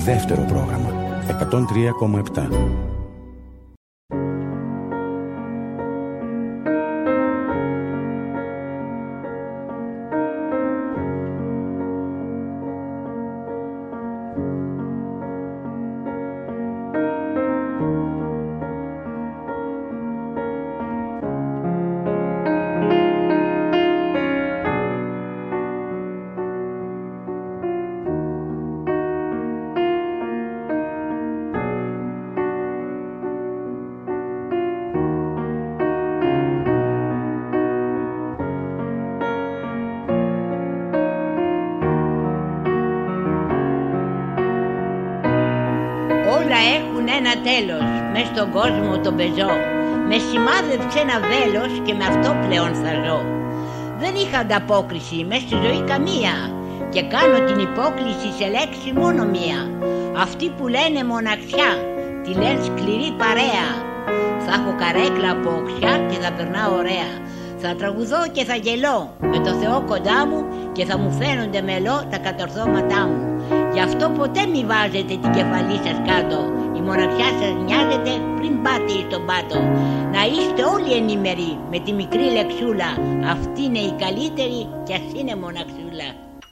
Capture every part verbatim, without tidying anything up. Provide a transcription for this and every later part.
Δεύτερο πρόγραμμα εκατόν τρία κόμμα επτά. Όλα έχουν ένα τέλος, μες στον κόσμο τον πεζό. Με σημάδεψε ένα βέλος και με αυτό πλέον θα ζω. Δεν είχα ανταπόκριση μες στη ζωή καμία και κάνω την υπόκληση σε λέξη μόνο μία. Αυτοί που λένε μοναξιά, τη λένε σκληρή παρέα. Θα έχω καρέκλα από οξιά και θα περνάω ωραία. Θα τραγουδώ και θα γελώ με το Θεό κοντά μου και θα μου φαίνονται μελό τα κατορθώματά μου. Γι' αυτό ποτέ μη βάζετε την κεφαλή σας κάτω. Η μοναξιά σας νοιάζεται πριν πάτε στον πάτο. Να είστε όλοι ενήμεροι με τη μικρή λεξούλα. Αυτή είναι η καλύτερη κι ας είναι μοναξούλα.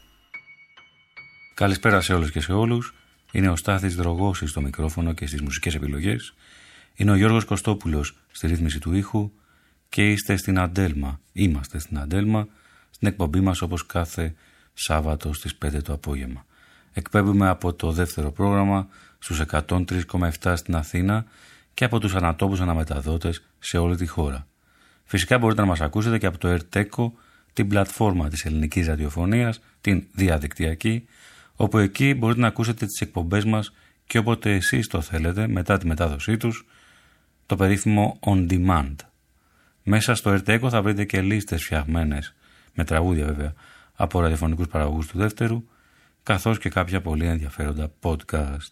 Καλησπέρα σε όλους και σε όλους. Είναι ο Στάθης Δρογώσης στο μικρόφωνο και στις μουσικές επιλογές. Είναι ο Γιώργος Κωστόπουλος στη ρύθμιση του ήχου. Και είστε στην Αντέλμα, είμαστε στην Αντέλμα, στην εκπομπή μας όπως κάθε Σάββατο στις πέντε το απόγευμα. Εκπέμπουμε από το δεύτερο πρόγραμμα στους εκατόν τρία κόμμα επτά στην Αθήνα και από τους ανατόπους αναμεταδότες σε όλη τη χώρα. Φυσικά μπορείτε να μας ακούσετε και από το ΕΡΤΕΚΟ, την πλατφόρμα της ελληνικής ραδιοφωνίας, την διαδικτυακή, όπου εκεί μπορείτε να ακούσετε τις εκπομπές μας και όποτε εσείς το θέλετε μετά τη μετάδοσή τους, το περίφημο On Demand. Μέσα στο ΕΡΤΕΚΟ θα βρείτε και λίστες φτιαγμένες, με τραγούδια βέβαια, από ραδιοφωνικούς παραγωγούς του δεύτερου, καθώς και κάποια πολύ ενδιαφέροντα podcast.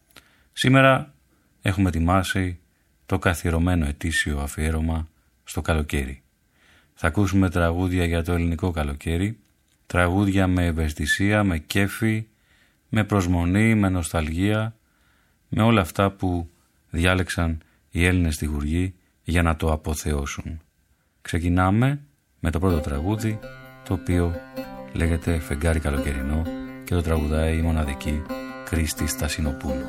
Σήμερα έχουμε ετοιμάσει το καθιερωμένο ετήσιο αφιέρωμα στο καλοκαίρι. Θα ακούσουμε τραγούδια για το ελληνικό καλοκαίρι, τραγούδια με ευαισθησία, με κέφι, με προσμονή, με νοσταλγία, με όλα αυτά που διάλεξαν οι Έλληνες στιχουργοί για να το αποθεώσουν. Ξεκινάμε με το πρώτο τραγούδι, το οποίο λέγεται «Φεγγάρι καλοκαιρινό» και το τραγουδάει η μοναδική Κρίστη Στασινοπούλου.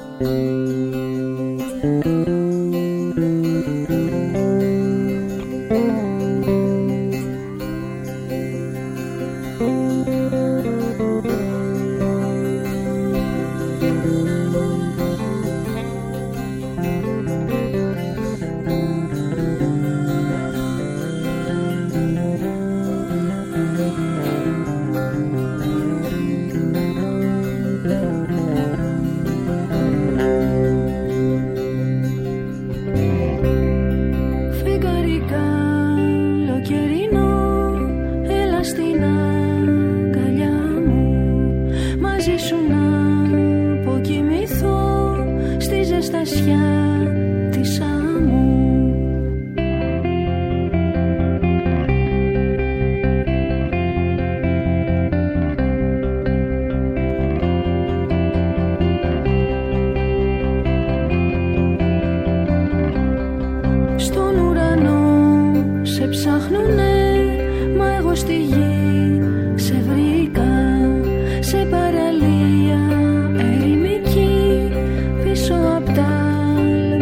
Παραλία ερημική πίσω απ' τα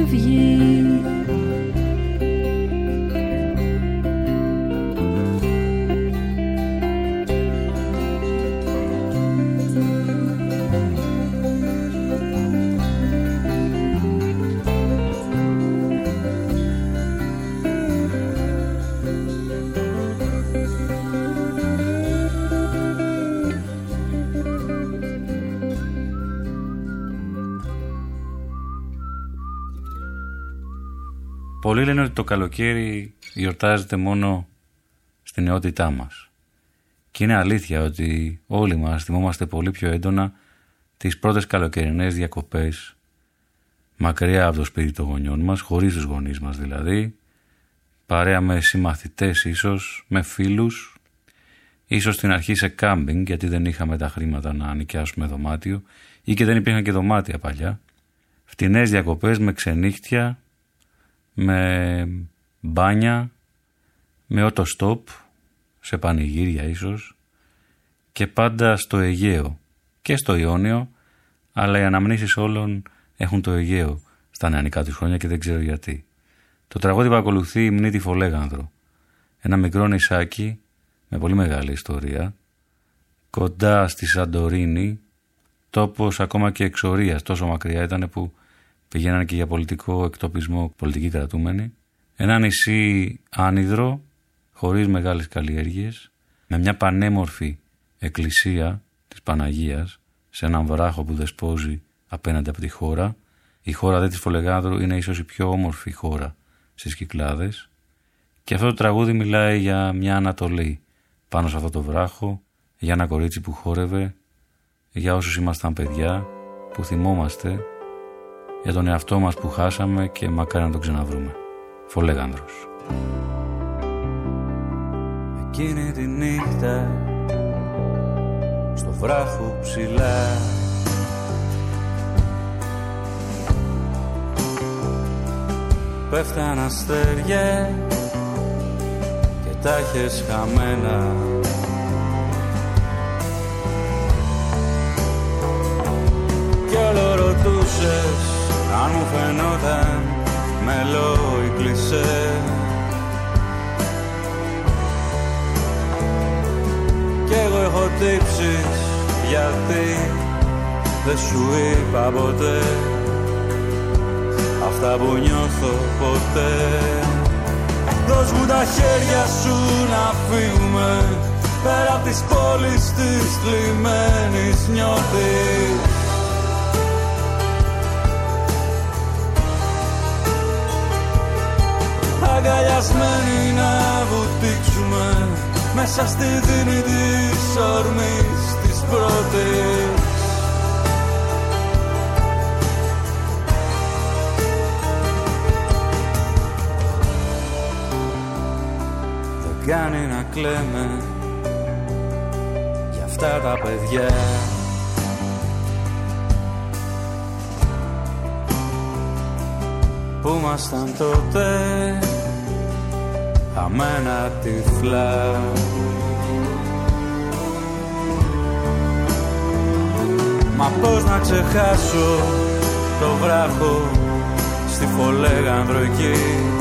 φεύγει. Πολλοί λένε ότι το καλοκαίρι γιορτάζεται μόνο στην νεότητά μας. Και είναι αλήθεια ότι όλοι μας θυμόμαστε πολύ πιο έντονα τις πρώτες καλοκαιρινές διακοπές μακριά από το σπίτι των γονιών μας, χωρίς τους γονείς μας δηλαδή, παρέα με συμμαθητές ίσως, με φίλους, ίσως στην αρχή σε κάμπινγκ γιατί δεν είχαμε τα χρήματα να νοικιάσουμε δωμάτιο ή και δεν υπήρχαν και δωμάτια παλιά, φτηνές διακοπές με ξενύχτια, με μπάνια, με οτοστόπ, σε πανηγύρια ίσως και πάντα στο Αιγαίο και στο Ιόνιο, αλλά οι αναμνήσεις όλων έχουν το Αιγαίο στα νεανικά τους χρόνια και δεν ξέρω γιατί. Το τραγούδι που ακολουθεί υμνεί τη Φολέγανδρο, ένα μικρό νησάκι με πολύ μεγάλη ιστορία, κοντά στη Σαντορίνη, τόπος ακόμα και εξορίας, τόσο μακριά ήταν που πηγαίνανε και για πολιτικό εκτοπισμό, πολιτικοί κρατούμενοι. Ένα νησί άνυδρο, χωρίς μεγάλες καλλιέργειες, με μια πανέμορφη εκκλησία της Παναγίας σε έναν βράχο που δεσπόζει απέναντι από τη χώρα. Η χώρα δε της Φολεγάνδρου είναι ίσως η πιο όμορφη χώρα στις Κυκλάδες. Και αυτό το τραγούδι μιλάει για μια Ανατολή πάνω σε αυτό το βράχο, για ένα κορίτσι που χόρευε, για όσους ήμασταν παιδιά, που θυμόμαστε, για τον εαυτό μας που χάσαμε και μακάρι να τον ξαναβρούμε. Φολέγανδρος. Εκείνη τη νύχτα στο βράχο ψηλά πέφταν αστέρια και τα είχες χαμένα. Κι όλο ρωτούσες αν μου φαινόταν μελό ή κλισέ. Κι εγώ έχω τύψεις γιατί δεν σου είπα ποτέ αυτά που νιώθω ποτέ. Δώσ' μου τα χέρια σου να φύγουμε πέρα απ' τις πόλεις της θλιμμένης νιώτης. Αγκαλιασμένοι να βουτήξουμε μέσα στη δίνη της ορμής της πρώτης. Δεν κάνει να κλαίμε για αυτά τα παιδιά που ήμασταν τότε χαμένα τυφλά. Μα πώς να ξεχάσω το βράχο στη Φολέγανδρο εκεί.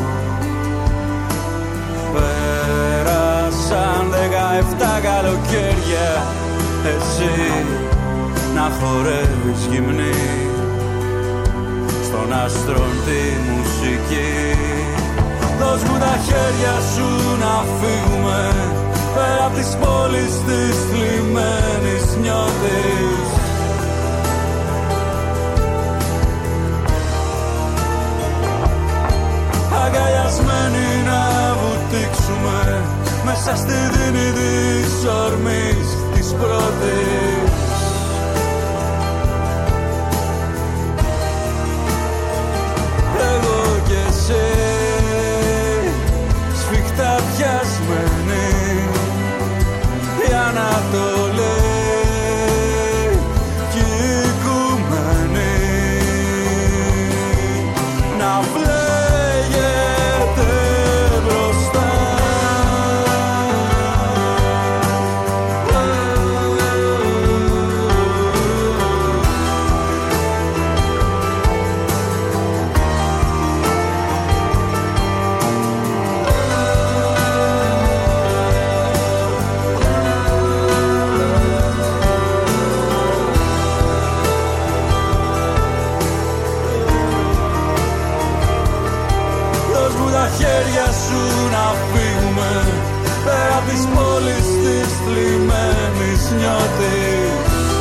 Πέρασαν δεκαεφτά καλοκαίρια εσύ να χορεύεις γυμνή στον άστρον τη μουσική. Δώσ' μου τα χέρια σου να φύγουμε πέρα απ' τις πόλεις της θλιμμένης νιώτης. Αγκαλιασμένοι να βουτήξουμε μέσα στη δίνη της ορμής της πρώτης. Εγώ και εσύ σφιχτά πιασμένοι η Ανατολή κι η οικουμένη να βλέγεται μπροστά. Δώσ' μου τα χέρια σου να φύγουμε πέρα απ' τις πόλεις της θλιμμένης νιώτης.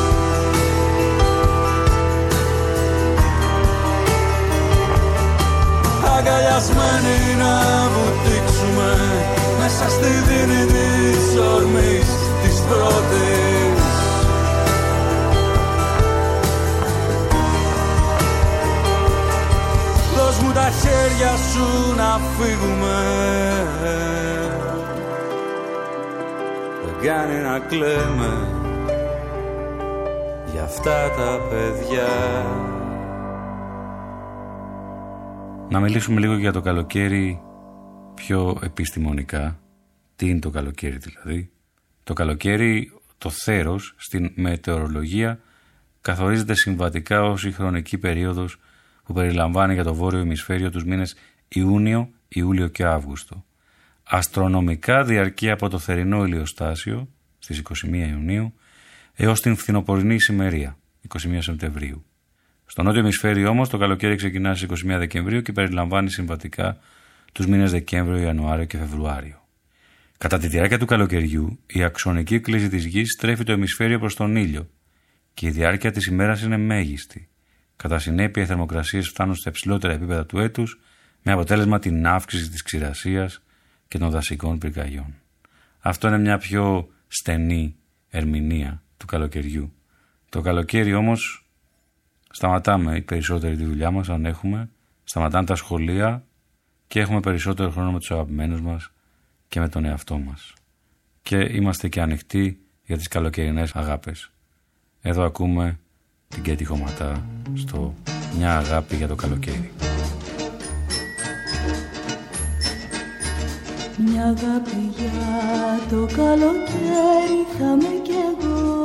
Αγκαλιασμένοι να βουτήξουμε μέσα στη δίνη της ορμής της πρώτης. Δώσ' μου τα χέρια σου να φύγουμε. Δεν κάνει να κλαίμε για αυτά τα παιδιά. Να μιλήσουμε λίγο για το καλοκαίρι πιο επιστημονικά. Τι είναι το καλοκαίρι δηλαδή? Το καλοκαίρι, το θέρος στην μετεωρολογία καθορίζεται συμβατικά ως η χρονική περίοδος που περιλαμβάνει για το βόρειο ημισφαίριο τους μήνες Ιούνιο, Ιούλιο και Αύγουστο. Αστρονομικά διαρκεί από το θερινό ηλιοστάσιο στις είκοσι μία Ιουνίου έως την φθινοπορεινή ησημερία, είκοσι μία Σεπτεμβρίου. Στο νότιο ημισφαίριο όμως το καλοκαίρι ξεκινά στις είκοσι μία Δεκεμβρίου και περιλαμβάνει συμβατικά τους μήνες Δεκέμβριο, Ιανουάριο και Φεβρουάριο. Κατά τη διάρκεια του καλοκαιριού, η αξονική κλίση της γης στρέφει το ημισφαίριο προς τον ήλιο και η διάρκεια της ημέρας είναι μέγιστη. Κατά συνέπεια, οι θερμοκρασίες φτάνουν στα υψηλότερα επίπεδα του έτους, με αποτέλεσμα την αύξηση της ξηρασίας και των δασικών πυρκαγιών. Αυτό είναι μια πιο στενή ερμηνεία του καλοκαιριού. Το καλοκαίρι όμως σταματάμε οι περισσότεροι τη δουλειά μας, αν έχουμε, σταματάνε τα σχολεία και έχουμε περισσότερο χρόνο με τους αγαπημένους μας και με τον εαυτό μας. Και είμαστε και ανοιχτοί για τις καλοκαιρινές αγάπες. Εδώ ακούμε την Κέτη Χωματά στο «Μια αγάπη για το καλοκαίρι». Μια αγάπη για το καλοκαίρι θα είμαι κι εγώ,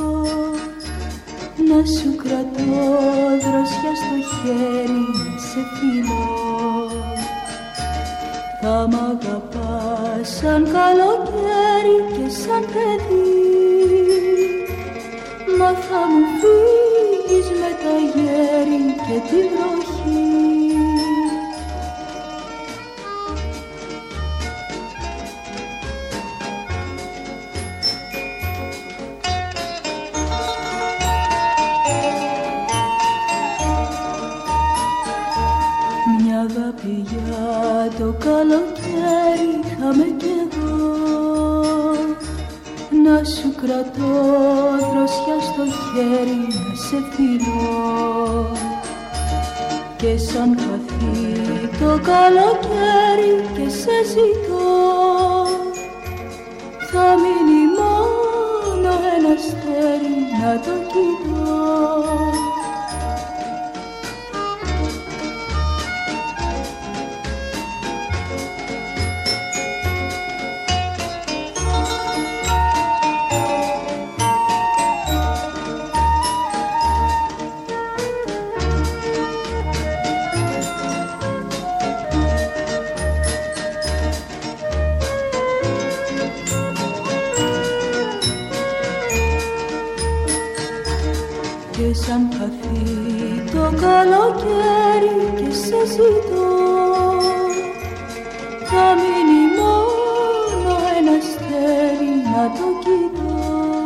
να σου κρατώ δροσιά στο χέρι, να σε φιλώ. Θα μ' αγαπάς σαν καλοκαίρι και σαν παιδί, μα θα μου φύγεις με τα γέρι και τη βροχή. Μια αγάπη για το καλοκαίρι είχαμε κι εγώ, να σου κρατώ δροσιά στο χέρι, να σε φιλώ. Και σαν χαθεί το καλοκαίρι και σε ζητώ, θα μείνει μόνο ένα αστέρι να το κοιτώ. Και σαν χαθεί το καλοκαίρι και σε ζητώ, θα μείνει μόνο ένα αστέρι να το κοιτώ.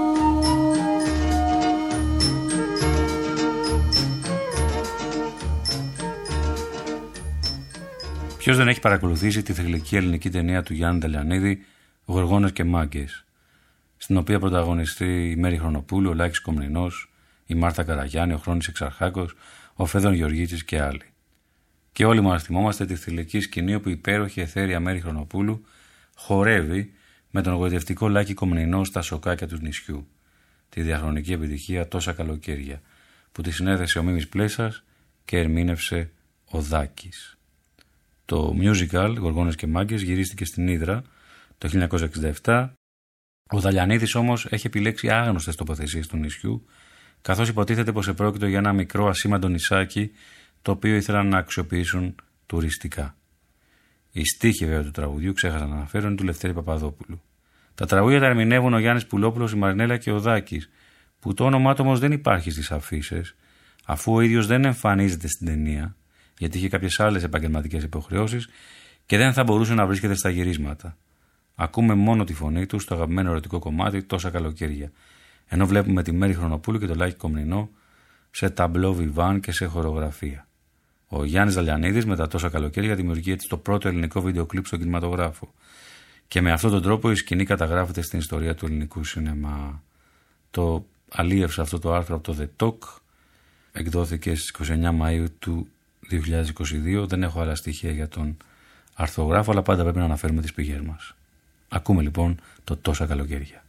Ποιος δεν έχει παρακολουθήσει τη θρυλική ελληνική ταινία του Γιάννη Τελιανίδη «Γοργόνες και Μάγκες», στην οποία πρωταγωνιστεί η Μέρη Χρονοπούλου, ο Λάκης Κομνηνός, η Μάρθα Καραγιάννη, ο Χρόνης Εξαρχάκος, ο Φέδων Γεωργίτσης και άλλοι. Και όλοι μας θυμόμαστε τη θηλυκή σκηνή όπου η υπέροχη εθέρια Μέρη Χρονοπούλου χορεύει με τον εγωιτευτικό Λάκη Κομνηνό στα σοκάκια του νησιού. Τη διαχρονική επιτυχία «Τόσα καλοκαίρια» που τη συνέδεσε ο Μίμης Πλέσας και ερμήνευσε ο Δάκης. Το musical «Γοργόνες και Μάγκες» γυρίστηκε στην Ύδρα το χίλια εννιακόσια εξήντα επτά. Ο Δαλιανίδης όμως έχει επιλέξει άγνωστες τοποθεσίες του νησιού, καθώς υποτίθεται πως επρόκειτο για ένα μικρό ασήμαντο νησάκι το οποίο ήθελαν να αξιοποιήσουν τουριστικά. Οι στίχοι βέβαια του τραγουδιού, ξέχασα να αναφέρω, είναι του Λευτέρη Παπαδόπουλου. Τα τραγούδια τα ερμηνεύουν ο Γιάννης Πουλόπουλος, η Μαρινέλα και ο Δάκης, που το όνομά του όμως δεν υπάρχει στις αφίσες, αφού ο ίδιος δεν εμφανίζεται στην ταινία γιατί είχε κάποιες άλλες επαγγελματικές υποχρεώσεις και δεν θα μπορούσε να βρίσκεται στα γυρίσματα. Ακούμε μόνο τη φωνή του στο αγαπημένο ερωτικό κομμάτι «Τόσα καλοκαίρια». Ενώ βλέπουμε τη Μέρη Χρονοπούλου και τον Λάκη Κομνηνό σε ταμπλό βιβάν και σε χορογραφία. Ο Γιάννης Δαλιανίδης με τα «Τόσα καλοκαίρια» δημιουργεί έτσι το πρώτο ελληνικό βίντεο κλιπ στον κινηματογράφο. Και με αυτόν τον τρόπο η σκηνή καταγράφεται στην ιστορία του ελληνικού σινεμά. Το αλίευσα αυτό το άρθρο από το The Talk. Εκδόθηκε στις είκοσι εννέα Μαΐου του δύο χιλιάδες είκοσι δύο. Δεν έχω άλλα στοιχεία για τον αρθρογράφο, αλλά πάντα πρέπει να αναφέρουμε τις πηγές μας. Ακούμε λοιπόν το «Τόσα καλοκαίρια».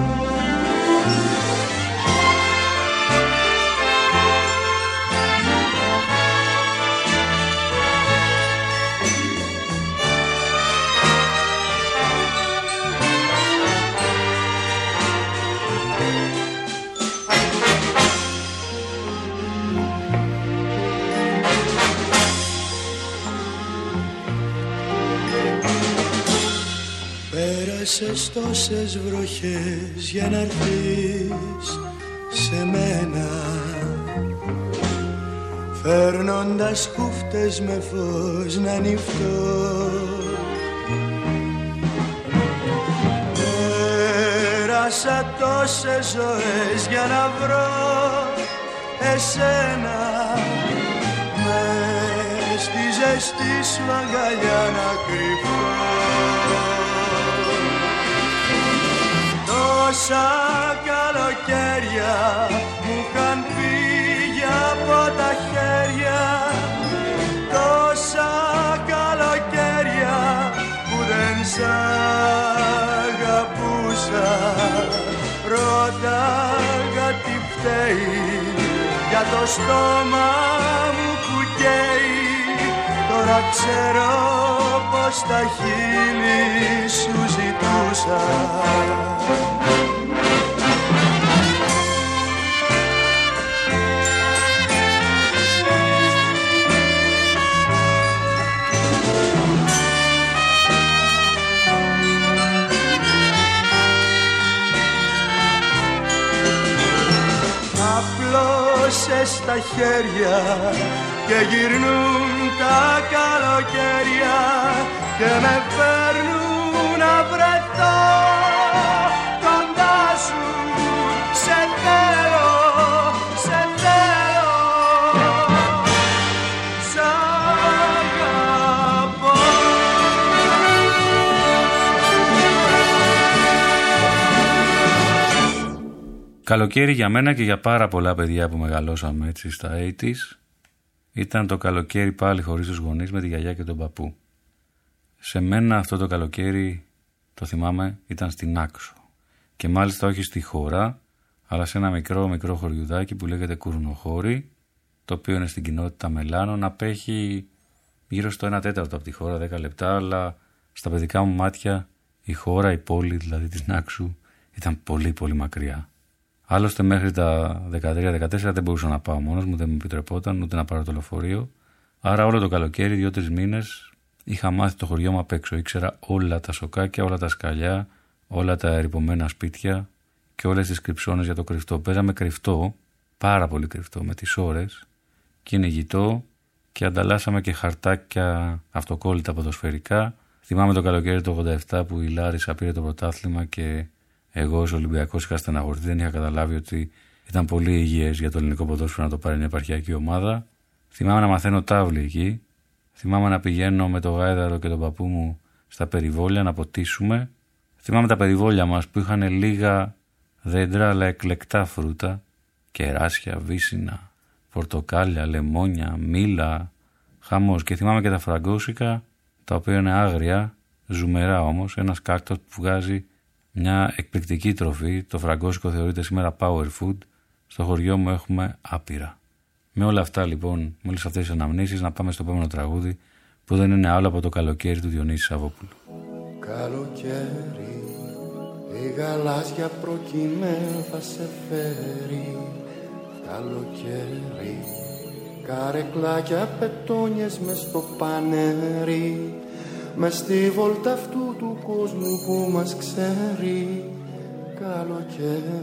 Πέρασες τόσες βροχές για να έρθεις σε μένα, φέρνοντας χούφτες με φως να νυφτώ. Πέρασα τόσες ζωές για να βρω εσένα, μες στη ζεστή σου αγκαλιά να κρυφώ. Τόσα καλοκαίρια μου είχαν φύγει από τα χέρια, τόσα καλοκαίρια που δεν σ' αγαπούσα. Ρώταγα τι φταίει για το στόμα μου που καίει. Τώρα ξέρω πως τα χείλη σου ζητούσα. Απλώσες τα χέρια και γυρνούν τα καλοκαίρια και με φέρνουν να βρεθώ κοντά σου. Σε θέλω, σε θέλω, σ' αγαπώ. Καλοκαίρι για μένα και για πάρα πολλά παιδιά που μεγαλώσαμε έτσι στα ογδόντα ήταν το καλοκαίρι πάλι χωρίς τους γονείς με τη γιαγιά και τον παππού. Σε μένα αυτό το καλοκαίρι, το θυμάμαι, ήταν στην Άξο. Και μάλιστα όχι στη Χώρα, αλλά σε ένα μικρό μικρό χωριουδάκι που λέγεται Κουρνοχώρη, το οποίο είναι στην κοινότητα Μελάνων, απέχει γύρω στο ένα τέταρτο από τη Χώρα, δέκα λεπτά, αλλά στα παιδικά μου μάτια η Χώρα, η πόλη δηλαδή της Νάξου, ήταν πολύ πολύ μακριά. Άλλωστε μέχρι τα δεκατρία δεκατέσσερα δεν μπορούσα να πάω μόνος μου, δεν μου επιτρεπόταν ούτε να πάρω το λεωφορείο. Άρα όλο το καλοκαίρι, δύο-τρεις μήνες, είχα μάθει το χωριό μου απ' έξω. Ήξερα όλα τα σοκάκια, όλα τα σκαλιά, όλα τα ερειπωμένα σπίτια και όλες τις κρυψώνες για το κρυφτό. Παίζαμε κρυφτό, πάρα πολύ κρυφτό, με τις ώρες, κυνηγητό και ανταλλάσσαμε και χαρτάκια αυτοκόλλητα ποδοσφαιρικά. Θυμάμαι το καλοκαίρι του ογδόντα επτά που η Λάρισα πήρε το πρωτάθλημα και εγώ ως Ολυμπιακός είχα στεναχωρηθεί, δεν είχα καταλάβει ότι ήταν πολύ υγιές για το ελληνικό ποδόσφαιρο να το πάρει μια επαρχιακή ομάδα. Θυμάμαι να μαθαίνω τάβλη εκεί. Θυμάμαι να πηγαίνω με το γάιδαρο και τον παππού μου στα περιβόλια να ποτίσουμε. Θυμάμαι τα περιβόλια μας που είχαν λίγα δέντρα αλλά εκλεκτά φρούτα. Κεράσια, βύσσινα, πορτοκάλια, λεμόνια, μήλα, χαμός. Και θυμάμαι και τα φραγκόσικα, τα οποία είναι άγρια, ζουμερά όμως, ένας κάκτος που βγάζει μια εκπληκτική τροφή. Το φραγκόσικο θεωρείται σήμερα power food. Στο χωριό μου έχουμε άπειρα. Με όλα αυτά λοιπόν, με όλες αυτές τις αναμνήσεις, να πάμε στο επόμενο τραγούδι που δεν είναι άλλο από το καλοκαίρι του Διονύση Σαββόπουλου. Καλοκαίρι, η γαλάζια προκειμένου θα σε φέρει. Καλοκαίρι, καρεκλάκια πετόνιες μες στο πανέρι, μες στη βόλτα αυτού του κόσμου που μας ξέρει.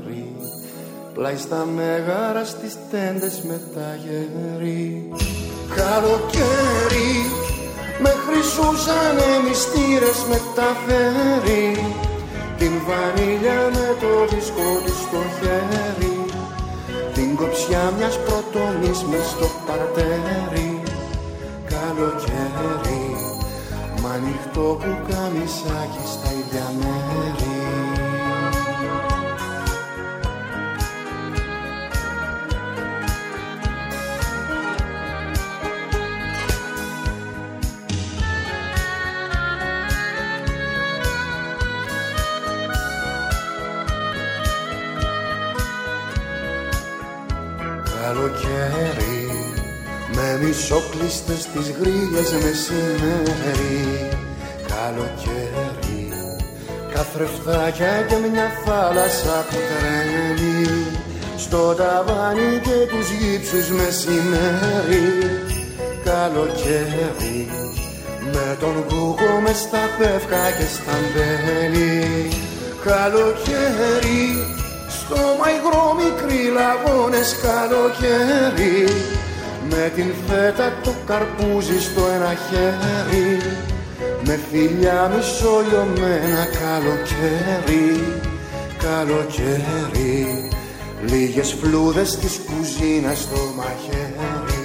Καλοκαίρι, πλάι στα μέγαρα στις τέντες με τα γέρι. Καλοκαίρι με χρυσούσανε μυστήρες μεταφέρει, την βανίλια με το δίσκο του στο χέρι, την κοψιά μιας πρωτομής μες στο παρτέρι. Καλοκαίρι μ' ανοιχτό που καμισάκι στα ίδια μέρη. Καλοκαίρι με μισοκλείστες τις γρίλες μεσημέρι. Καλοκαίρι καθρεφτάκια και μια θάλασσα που τρέμει, στο ταβάνι και τους γύψους μεσημέρι. Καλοκαίρι με τον κούκο μες στα πεύκα και στα μπέλη. Καλοκαίρι στο μαϊγρό μικροί λαγώνες. Καλοκαίρι με την φέτα το καρπούζι στο ένα χέρι, με φιλιά μισολιωμένα. Καλοκαίρι, καλοκαίρι, λίγες φλούδες της κουζίνας στο μαχαίρι.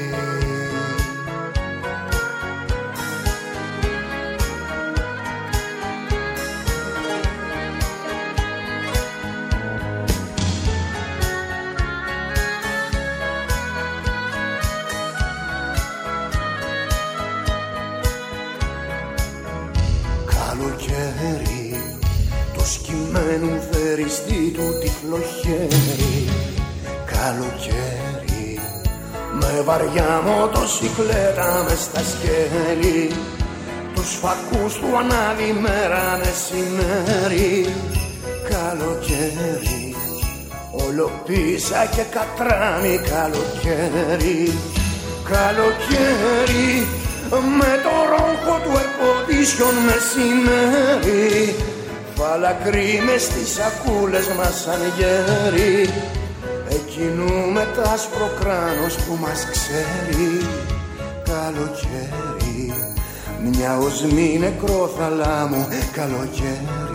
Καλοκαίρι, το σκυμμένου θεριστή του τυφλό χέρι. Καλοκαίρι, με βαριά μοτοσικλέτα μες στα σκέλη, τους φακούς του ανάβει μέρα μεσημέρι. Καλοκαίρι, όλο πίσα και κατράμι. Καλοκαίρι, καλοκαίρι, με το ρόχο του ερποδίσιον μεσημέρι, φαλακροί μες στις σακούλες μας σαν γέροι, εκείνου με τ' άσπρο κράνος που μας ξέρει. Καλοκαίρι, μια οσμή νεκρό θαλάμου. Καλοκαίρι,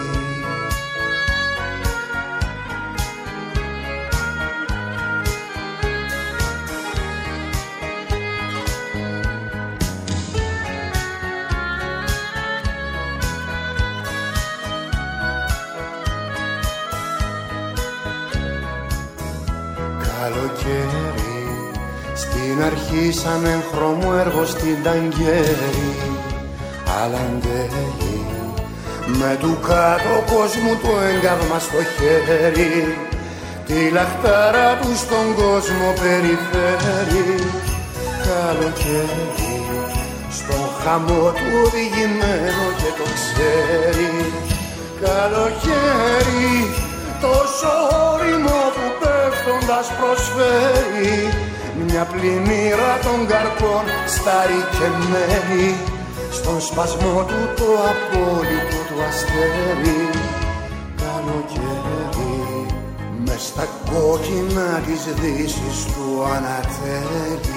καλοκαίρι, στην αρχή σαν έγχρωμο έργο στην ταγκέρι. Αλαντέλει με του κάτω κόσμου το έγκαυμα στο χέρι, τη λαχτάρα του στον κόσμο περιφέρει. Καλοκαίρι, στον χαμό του οδηγημένο και το ξέρει. Καλοκαίρι, τόσο όριμο που πέφτοντας προσφέρει, μια πλημμύρα των καρπών σταρικεμένη, στον σπασμό του το απόλυτο του αστέρι. Καλοκαίρι, μες στα κόκκινα της δύσης του ανατέλει.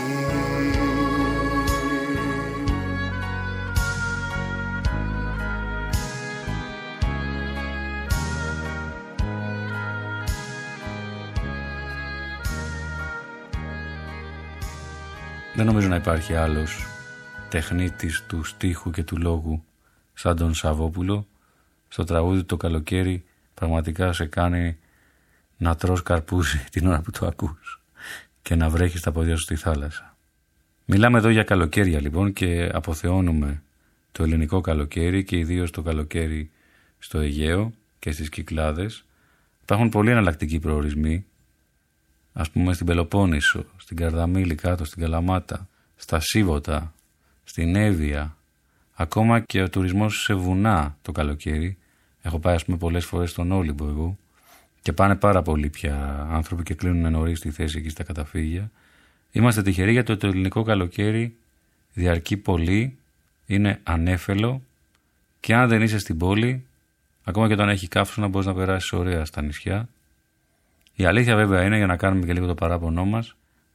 Δεν νομίζω να υπάρχει άλλος τεχνίτης του στίχου και του λόγου σαν τον Σαββόπουλο. Στο τραγούδι το καλοκαίρι πραγματικά σε κάνει να τρως καρπούζι την ώρα που το ακούς και να βρέχεις τα πόδια σου στη θάλασσα. Μιλάμε εδώ για καλοκαίρια λοιπόν και αποθεώνουμε το ελληνικό καλοκαίρι και ιδίως το καλοκαίρι στο Αιγαίο και στις Κυκλάδες. Υπάρχουν πολλοί εναλλακτικοί προορισμοί, ας πούμε στην Πελοπόννησο, στην Καρδαμίλη κάτω, στην Καλαμάτα, στα Σίβωτα, στην Εύβοια, ακόμα και ο τουρισμός σε βουνά το καλοκαίρι. Έχω πάει ας πούμε πολλές φορές στον Όλυμπο εγώ και πάνε πάρα πολλοί πια άνθρωποι και κλείνουν νωρίς τη θέση εκεί στα καταφύγια. Είμαστε τυχεροί γιατί το ελληνικό καλοκαίρι διαρκεί πολύ, είναι ανέφελο και αν δεν είσαι στην πόλη, ακόμα και όταν έχει καύσωνα μπορείς να περάσεις ωραία στα νησιά. Η αλήθεια βέβαια είναι, για να κάνουμε και λίγο το παράπονό μας,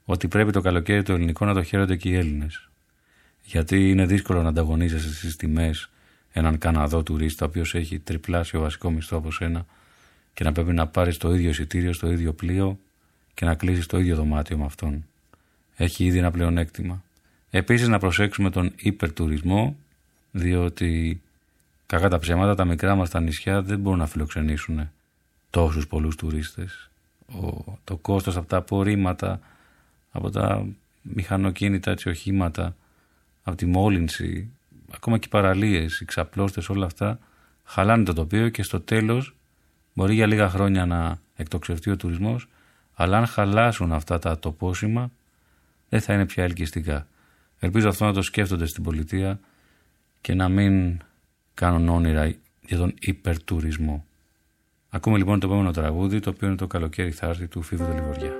ότι πρέπει το καλοκαίρι το ελληνικό να το χαίρονται και οι Έλληνες. Γιατί είναι δύσκολο να ανταγωνίζεσαι στις τιμές έναν Καναδό τουρίστα, ο οποίος έχει τριπλάσιο βασικό μισθό από σένα και να πρέπει να πάρεις το ίδιο εισιτήριο στο ίδιο πλοίο και να κλείσεις το ίδιο δωμάτιο με αυτόν. Έχει ήδη ένα πλεονέκτημα. Επίσης να προσέξουμε τον υπερτουρισμό, διότι κακά τα ψέματα τα μικρά μας τα νησιά δεν μπορούν να φιλοξενήσουν τόσους πολλούς τουρίστες. Ο, το κόστος από τα απορρίμματα, από τα μηχανοκίνητα έτσι, οχήματα, από τη μόλυνση, ακόμα και οι παραλίες, οι ξαπλώστες, όλα αυτά χαλάνε το τοπίο και στο τέλος μπορεί για λίγα χρόνια να εκτοξευτεί ο τουρισμός, αλλά αν χαλάσουν αυτά τα τοπόσημα δεν θα είναι πια ελκυστικά. Ελπίζω αυτό να το σκέφτονται στην πολιτεία και να μην κάνουν όνειρα για τον υπερτουρισμό. Ακούμε λοιπόν το επόμενο τραγούδι, το οποίο είναι το καλοκαίρι θα έρθει του Φίβου Δελιβοριά.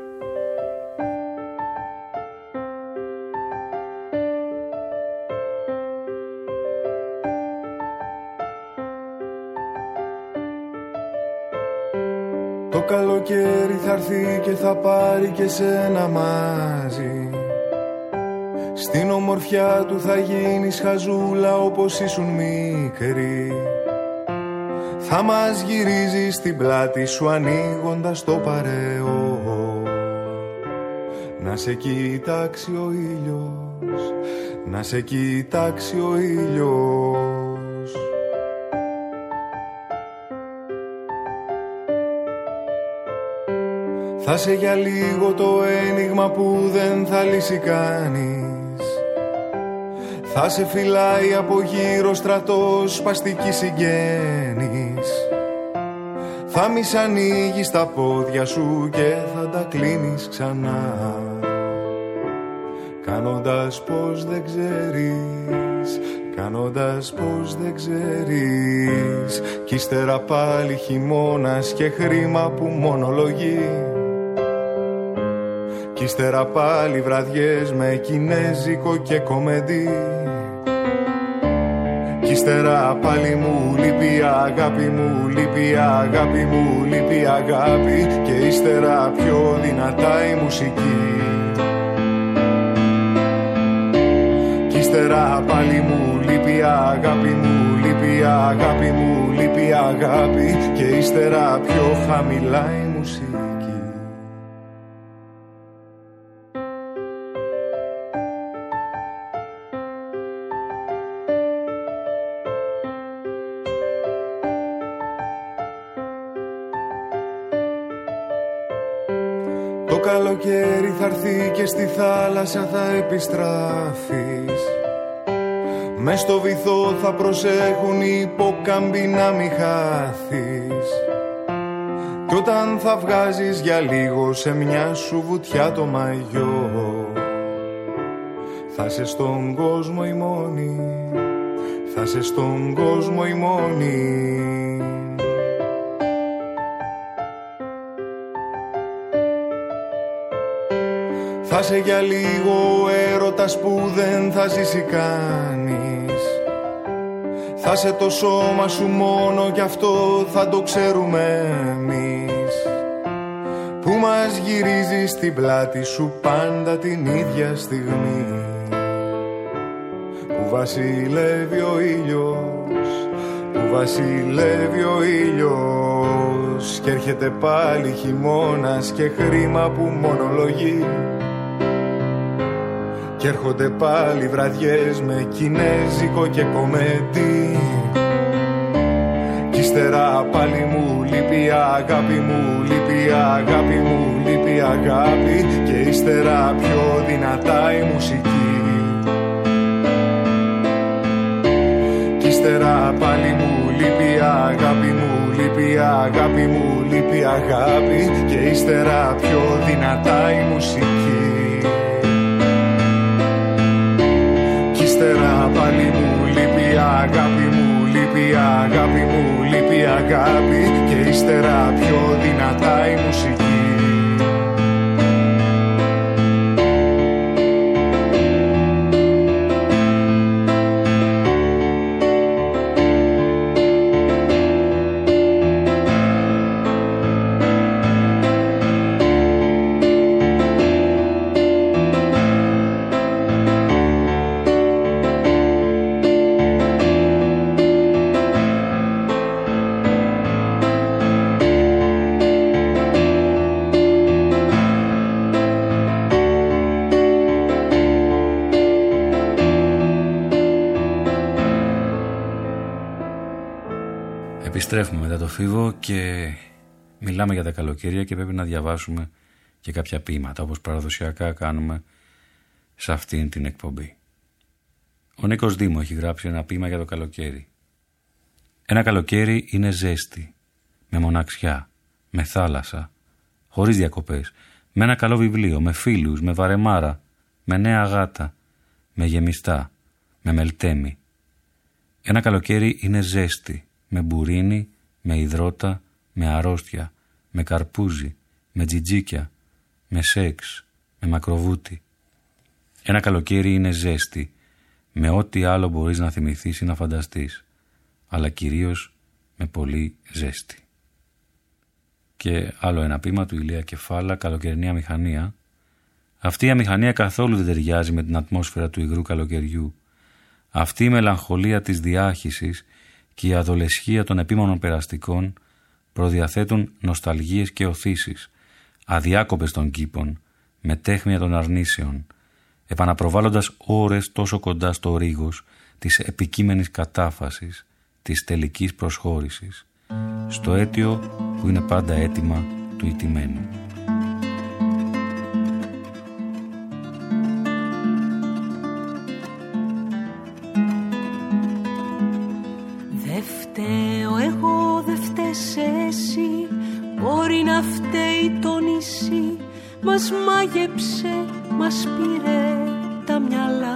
Το καλοκαίρι θα έρθει και θα πάρει και σένα μαζί. Στην ομορφιά του θα γίνεις χαζούλα όπως ήσουν μικρή. Θα μας γυρίζεις στην πλάτη σου ανοίγοντας το παρεό. Να σε κοιτάξει ο ήλιος, να σε κοιτάξει ο ήλιος. Θα σε για λίγο το ένιγμα που δεν θα λύσει κανείς. Θα σε φυλάει από γύρω στρατός σπαστική συγγένης. Θα μη σ' ανοίγεις τα πόδια σου και θα τα κλείνεις ξανά, κάνοντας πως δεν ξέρεις, κάνοντας πως δεν ξέρεις. Κι ύστερα πάλι χειμώνας και χρήμα που μονολογεί. Κι ύστερα πάλι βραδιές με κινέζικο και κομεντί. Κι ύστερα πάλι μου λείπει η αγάπη μου, λείπει η αγάπη μου, λείπει η αγάπη. Και ύστερα πιο δυνατά η μουσική. Κι ύστερα πάλι μου λείπει η αγάπη μου, λείπει η αγάπη μου, λείπει η αγάπη. Και ύστερα πιο χαμηλά η μουσική. Το καλοκαίρι θα έρθει και στη θάλασσα θα επιστράφεις. Μες στο βυθό θα προσέχουν οι υπόκαμποι να μη χάθεις. Κι όταν θα βγάζεις για λίγο σε μια σου βουτιά το μαγιό, θα σε στον κόσμο η μόνη, θα σε στον κόσμο η μόνη. Θα σε για λίγο ο έρωτας που δεν θα ζήσει κανείς. Θα σε το σώμα σου μόνο κι αυτό θα το ξέρουμε εμείς. Που μας γυρίζει στην πλάτη σου πάντα την ίδια στιγμή. Που βασιλεύει ο ήλιος, που βασιλεύει ο ήλιος. Κι έρχεται πάλι χειμώνας και χρήμα που μονολογεί. Κι έρχονται πάλι βραδιές με κινέζικο και κομεντί. Κι ύστερα πάλι μου λείπει η αγάπη μου, λείπει η αγάπη μου, λείπει η αγάπη. Και ύστερα πιο δυνατά η μουσική. Κι ύστερα πάλι μου λείπει η αγάπη μου, λείπει η αγάπη μου, λείπει η αγάπη. Και ύστερα πιο δυνατά η μουσική. Ύστερα πάλι μου λείπει η αγάπη μου, λείπει η αγάπη μου, λείπει η αγάπη. Και ύστερα πιο δυνατά η μουσική. Επιστρέφουμε μετά το φίβο και μιλάμε για τα καλοκαίρια και πρέπει να διαβάσουμε και κάποια ποίηματα όπως παραδοσιακά κάνουμε σε αυτήν την εκπομπή. Ο Νίκος Δήμο έχει γράψει ένα ποίημα για το καλοκαίρι. Ένα καλοκαίρι είναι ζέστη, με μοναξιά, με θάλασσα, χωρίς διακοπές, με ένα καλό βιβλίο, με φίλους, με βαρεμάρα, με νέα γάτα, με γεμιστά, με μελτέμι. Ένα καλοκαίρι είναι ζέστη, με μπουρίνι, με υδρότα, με αρρώστια, με καρπούζι, με τζιτζίκια, με σεξ, με μακροβούτι. Ένα καλοκαίρι είναι ζέστη, με ό,τι άλλο μπορείς να θυμηθείς ή να φανταστείς, αλλά κυρίως με πολύ ζέστη. Και άλλο ένα ποίημα του Ηλία Κεφάλα, καλοκαιρινή αμηχανία. Αυτή η αμηχανία καθόλου δεν ταιριάζει με την ατμόσφαιρα του υγρού καλοκαιριού. Αυτή η μελαγχολία της διάχυσης και η αδολεσχία των επίμονων περαστικών προδιαθέτουν νοσταλγίες και οθήσεις, αδιάκοπες των κήπων, με τέχμια των αρνήσεων, επαναπροβάλλοντας ώρες τόσο κοντά στο ρίγος της επικείμενης κατάφασης, της τελικής προσχώρησης, στο αίτιο που είναι πάντα έτοιμα του ηττημένου. Δε φταίω εγώ, δε φταίς εσύ, μπορεί να φταίει το νησί, μας μάγεψε, μας πήρε τα μυαλά.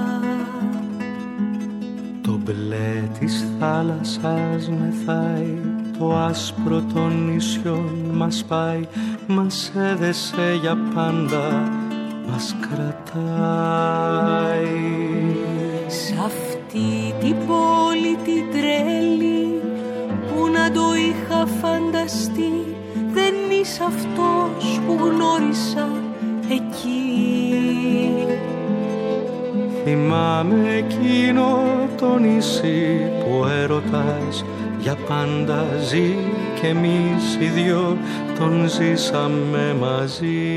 Το μπλε της θάλασσας μεθάει, το άσπρο των νησιών μας πάει, μας έδεσε για πάντα, μας κρατάει. Σ' αυτή την πόλη την τρέλη που να το είχα φανταστεί, δεν είσαι αυτός που γνώρισα εκεί. Θυμάμαι εκείνο το νησί που ο έρωτας για πάντα ζει και εμείς οι δυο τον ζήσαμε μαζί.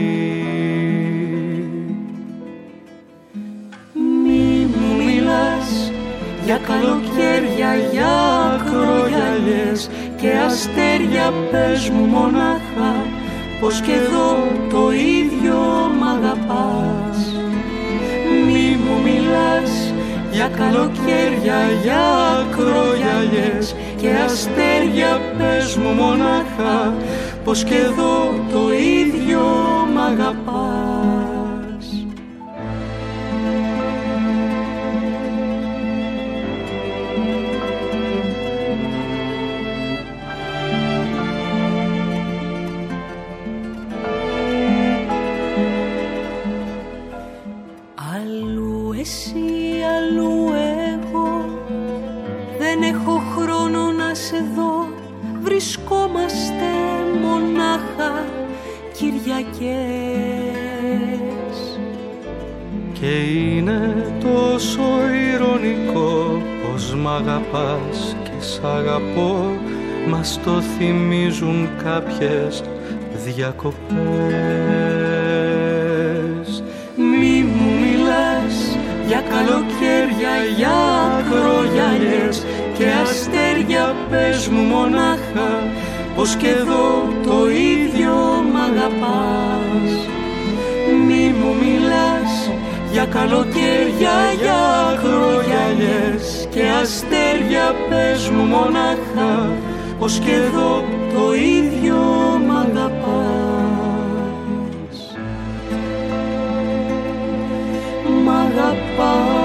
Μη μου μιλάς για καλοκαίρια, για ακρογιαλιές και αστέρια, πες μου μονάχα πως και εδώ το ίδιο μ' αγαπάς. Μη μου μιλάς για καλοκαίρια, για ακρογιαλιές και αστέρια, πες μου μονάχα πως και εδώ το ίδιο μ' αγαπάς. Βρισκόμαστε μονάχα Κυριακές. Και είναι τόσο ηρωνικό πως μ' αγαπάς και σ' αγαπώ, μας το θυμίζουν κάποιες διακοπές. Μη μου μιλάς για καλοκαίρια, για ακρογιαλιές και αστέρια, πες μου μονάχα πως και εδώ το ίδιο μ' αγαπάς. Μη μου μιλάς για καλοκαίρια, για ακρογιαλιές και αστέρια, πες μου μονάχα πως και εδώ το ίδιο μ' αγαπάς. Μ' αγαπάς.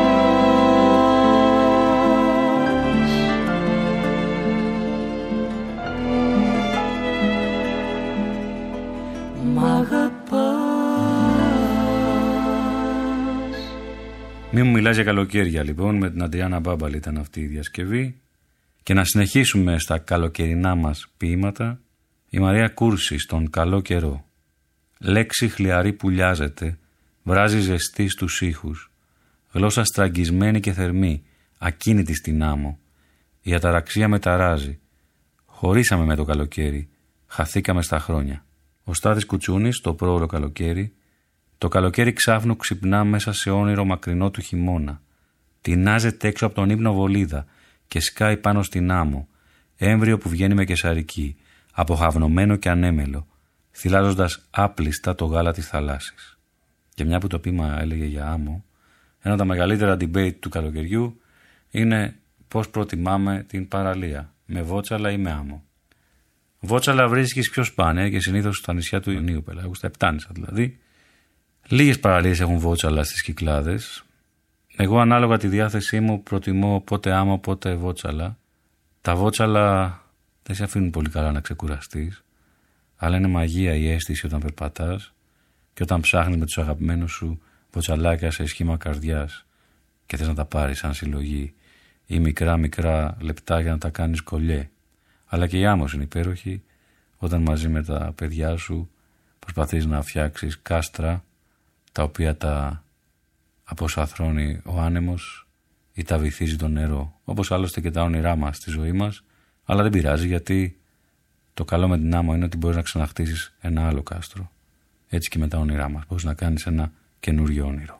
Μη μου μιλάς για καλοκαίρια, λοιπόν, με την Αντριάννα Μπάμπαλη ήταν αυτή η διασκευή. Και να συνεχίσουμε στα καλοκαιρινά μας ποίηματα. Η Μαρία Κούρση στον καλό καιρό. Λέξη χλιαρή που λιάζεται, βράζει ζεστή στους ήχους. Γλώσσα στραγγισμένη και θερμή, ακίνητη στην άμμο. Η αταραξία με ταράζει. Χωρίσαμε με το καλοκαίρι, χαθήκαμε στα χρόνια. Ο Στάθης Κουτσούνης, το πρόωρο καλοκαίρι. Το καλοκαίρι ξάφνου ξυπνά μέσα σε όνειρο μακρινό του χειμώνα. Τεινάζεται έξω από τον ύπνο βολίδα και σκάει πάνω στην άμμο. έμβριο που βγαίνει με κεσαρική, αποχαυνομένο και ανέμελο, θυλάζοντας άπλιστα το γάλα της θαλάσσης. Και μια που το πείμα έλεγε για άμμο, ένα από τα μεγαλύτερα debate του καλοκαιριού είναι πώς προτιμάμε την παραλία, με βότσαλα ή με άμμο. Βότσαλα βρίσκεις πιο σπάνια και συνήθως στα νησιά του Ιωνίου Πελάγου, στα Επτάνησα δηλαδή. Λίγες παραλίες έχουν βότσαλα στις Κυκλάδες. Εγώ ανάλογα τη διάθεσή μου προτιμώ πότε άμμο πότε βότσαλα. Τα βότσαλα δεν σε αφήνουν πολύ καλά να ξεκουραστείς, αλλά είναι μαγεία η αίσθηση όταν περπατάς και όταν ψάχνεις με τους αγαπημένους σου βοτσαλάκια σε σχήμα καρδιάς και θες να τα πάρεις σαν συλλογή ή μικρά μικρά λεπτά για να τα κάνεις κολλιέ. Αλλά και η άμμος είναι υπέροχη όταν μαζί με τα παιδιά σου προσπαθείς να φτιάξεις κάστρα τα οποία τα αποσαθρώνει ο άνεμος ή τα βυθίζει το νερό, όπως άλλωστε και τα όνειρά μας στη ζωή μας, αλλά δεν πειράζει γιατί το καλό με την άμμο είναι ότι μπορείς να ξαναχτίσεις ένα άλλο κάστρο. Έτσι και με τα όνειρά μας μπορείς να κάνεις ένα καινούριο όνειρο.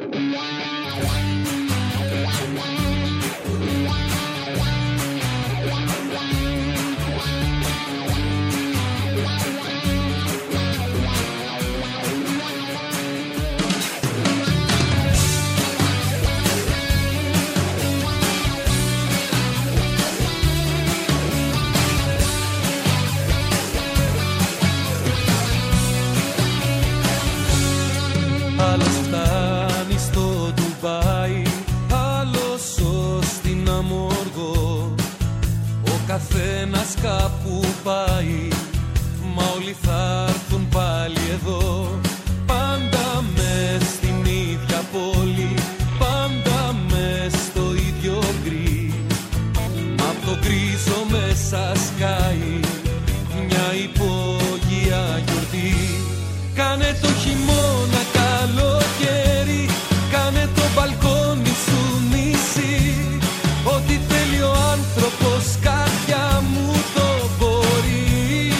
Άλλος φτάνει στο Ντουμπάι, άλλος ως την Αμοργό. Ο καθένας κάπου πάει, μα όλοι θα έρθουν πάλι εδώ. Πάντα μες στην ίδια πόλη, πάντα μες στο ίδιο γκρι. Μα απ' το γκρίζο μέσα σκάει μια υπόγεια γιορτή. Κάνε το χειμώνα καλοκαίρι, κάνε το μπαλκόνι σου νησί. Ό,τι θέλει ο άνθρωπος καρδιά μου το μπορεί.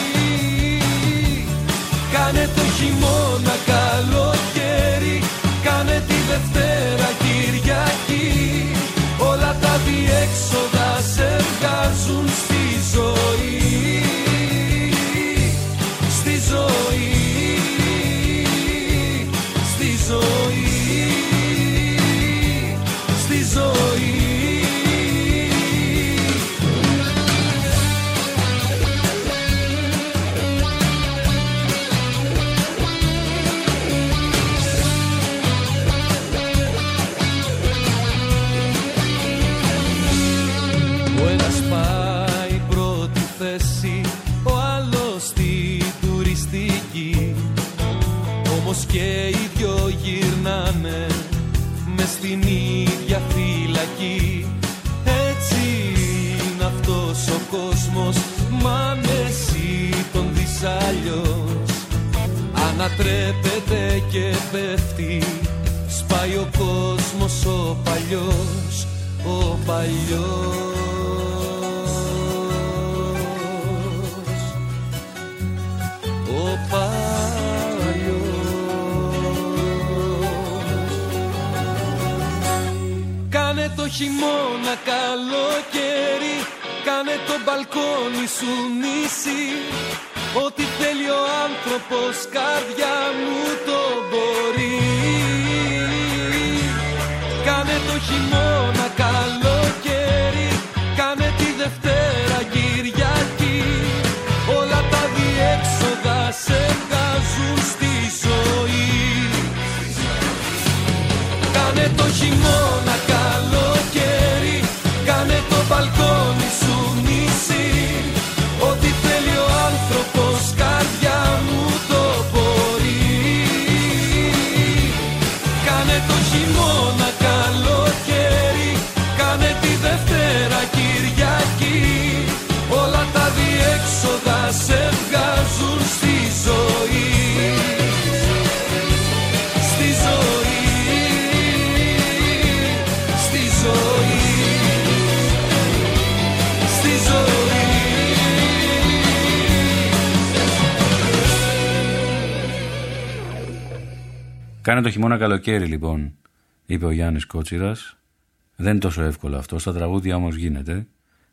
Κάνε το χειμώνα καλοκαίρι, κάνε τη Δευτέρα Κυριακή. Όλα τα διέξοδα σε βγάζουν στη ζωή, στη ζωή. Και οι δυο γυρνάνε μες στην ίδια φυλακή. Έτσι είναι αυτός ο κόσμος, μα αν εσύ τον δεις αλλιώς, ανατρέπεται και πέφτει, σπάει ο κόσμος ο παλιός, ο παλιός. Ο παλιός. Κάνε το χειμώνα καλοκαίρι, κάνε το μπαλκόνι σου νησί. Ό,τι θέλει ο άνθρωπος καρδιά μου το μπορεί. Κάνε το χειμώνα καλοκαίρι, κάνε τη Δευτέρα Κυριακή. Όλα τα διέξοδα σε βγάζουν στη ζωή. Κάνε το χειμώνα καλοκαίρι, κάνε το μπαλκόνι σου νησί. Ό,τι θέλει ο άνθρωπος καρδιά μου το μπορεί. Κάνε το χειμώνα καλοκαίρι, κάνε τη Δευτέρα Κυριακή. Όλα τα διέξοδα σε βγάζουν στη ζωή, στη ζωή. Κάνε το χειμώνα καλοκαίρι λοιπόν, είπε ο Γιάννης Κότσιρας. Δεν είναι τόσο εύκολο αυτό, στα τραγούδια όμως γίνεται.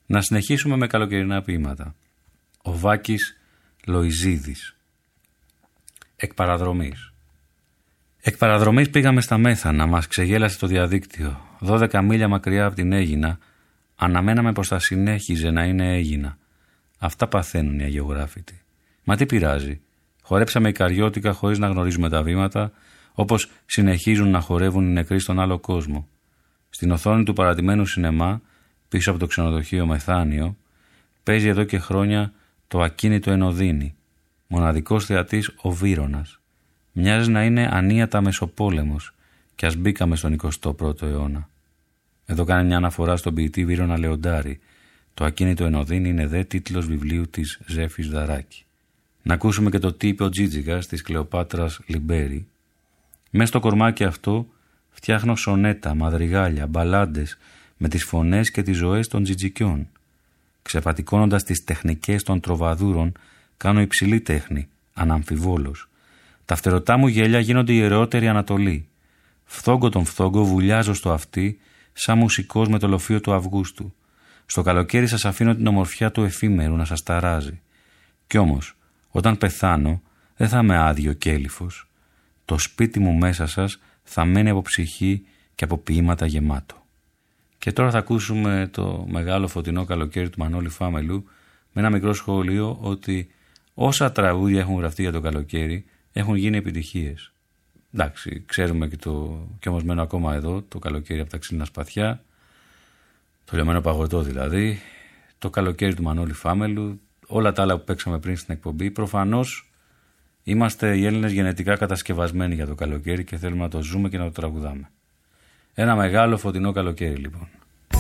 Να συνεχίσουμε με καλοκαιρινά ποίηματα. Ο Βάκης Λοϊζίδης. Εκ παραδρομής. Εκ παραδρομής πήγαμε στα Μέθανα, μας ξεγέλασε το διαδίκτυο. Δώδεκα μίλια μακριά από την Αίγινα, αναμέναμε πως θα συνέχιζε να είναι Αίγινα. Αυτά παθαίνουν οι αγιογράφητοι. Μα τι πειράζει. Χορέψαμε ικαριώτικα χωρίς να γνωρίζουμε τα βήματα, όπως συνεχίζουν να χορεύουν οι νεκροί στον άλλο κόσμο. Στην οθόνη του παρατημένου σινεμά, πίσω από το ξενοδοχείο Μεθάνιο, παίζει εδώ και χρόνια το ακίνητο Ενωδίνη, μοναδικός θεατής ο Βύρωνας. Μοιάζει να είναι ανίατα μεσοπόλεμος κι ας μπήκαμε στον εικοστό πρώτο αιώνα. Εδώ κάνει μια αναφορά στον ποιητή Βύρωνα Λεοντάρη. Το ακίνητο Ενωδίνη είναι δε τίτλος βιβλίου της Ζέφης Δαράκη. Να ακούσουμε και το τι είπε ο Τζίτζικας της Κλεοπάτρας Λιμπέρη. Μες στο κορμάκι αυτό φτιάχνω σονέτα, μαδριγάλια, μπαλάντες με τις φωνές και τις ζωές των τζιτζικιών. Ξεπατικώνοντας τις τεχνικές των τροβαδούρων, κάνω υψηλή τέχνη, αναμφιβόλως. Τα φτερωτά μου γέλια γίνονται η ιερότερη Ανατολή. Φθόγκο τον φθόγκο βουλιάζω στο αυτί, σαν μουσικός με το λοφείο του Αυγούστου. Στο καλοκαίρι σας αφήνω την ομορφιά του εφήμερου να σας ταράζει. Κι όμως, όταν πεθάνω, δεν θα είμαι άδειο κέλυφος. Το σπίτι μου μέσα σας θα μένει από ψυχή και από ποίηματα γεμάτο. Και τώρα θα ακούσουμε το μεγάλο φωτεινό καλοκαίρι του Μανώλη Φάμελου με ένα μικρό σχόλιο ότι όσα τραγούδια έχουν γραφτεί για το καλοκαίρι έχουν γίνει επιτυχίες. Εντάξει, ξέρουμε και το κι όμως μένω ακόμα εδώ, το καλοκαίρι από τα ξύλινα σπαθιά, το λιωμένο παγωτό δηλαδή, το καλοκαίρι του Μανώλη Φάμελου, όλα τα άλλα που παίξαμε πριν στην εκπομπή. Προφανώς είμαστε οι Έλληνες γενετικά κατασκευασμένοι για το καλοκαίρι και θέλουμε να το ζούμε και να το τραγουδάμε. Ένα μεγάλο φωτεινό καλοκαίρι λοιπόν.